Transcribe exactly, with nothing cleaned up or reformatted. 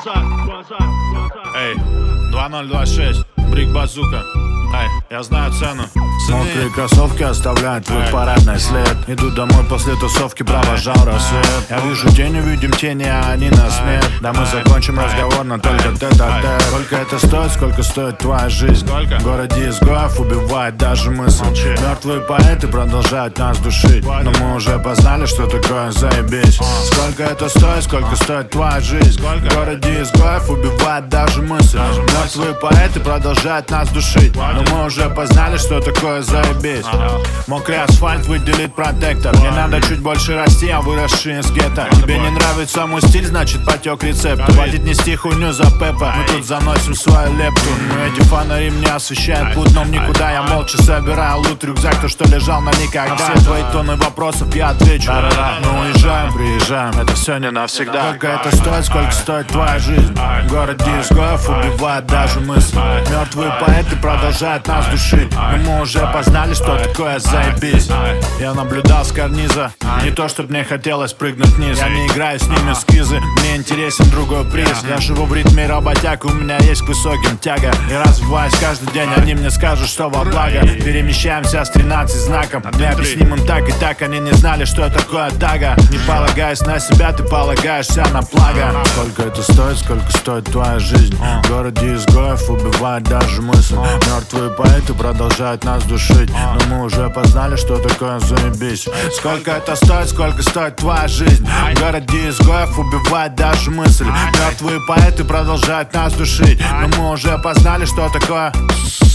Эй, два ноль два шесть, Брик Базука. Эй, я знаю цену. Мокрые кроссовки оставляют твой парадный след. Иду домой после тусовки, провожал рассвет. Я вижу тень, увидим тени, а они нас нет. Да мы закончим разговор, но только тет-а-тет. Сколько это стоит, сколько стоит твоя жизнь? В городе изгоев убивает даже мысль. Мертвые поэты продолжают нас душить, но мы уже познали, что такое заебись. Сколько это стоит, сколько стоит твоя жизнь? В городе изгоев убивает даже мысль. Мертвые поэты продолжают нас душить, но мы уже познали, что такое заебись. Мокрый асфальт выделит протектор. Не надо чуть больше расти, я выросший из гетто. Тебе не нравится мой стиль, значит потек рецепт. Хватит нести хуйню за Пеппа, мы тут заносим свою лепту. Но эти фонари мне освещают путь, но никуда. Я молча собираю лут, рюкзак, то что лежал на никогда. На все твои тонны вопросов я отвечу. Мы уезжаем, приезжаем, это все не навсегда. Сколько это стоит, сколько стоит твоя жизнь? В городе изгоев убивает даже мысль. Мертвые поэты продолжают нас душить, но мы уже познали, что такое заебись. Я наблюдал с карниза, не то чтоб мне хотелось прыгнуть вниз. Я не играю с ними в скизы, мне интересен другой приз. Я живу в ритме работяг, у меня есть к высоким тяга. И развиваюсь каждый день, они мне скажут, что во благо. Перемещаемся с тринадцать знаком, мы объясним им так и так. Они не знали, что такое тага. Не полагаясь на себя, ты полагаешься на благо. Сколько это стоит, сколько стоит твоя жизнь? В городе изгоев убивает даже мысль. Мертвые поэты продолжают нас душить, но мы уже познали, что такое заебись. Сколько это стоит, сколько стоит твоя жизнь? В городе изгоев убивает даже мысль. Мертвые поэты продолжают нас душить, но мы уже познали, что такое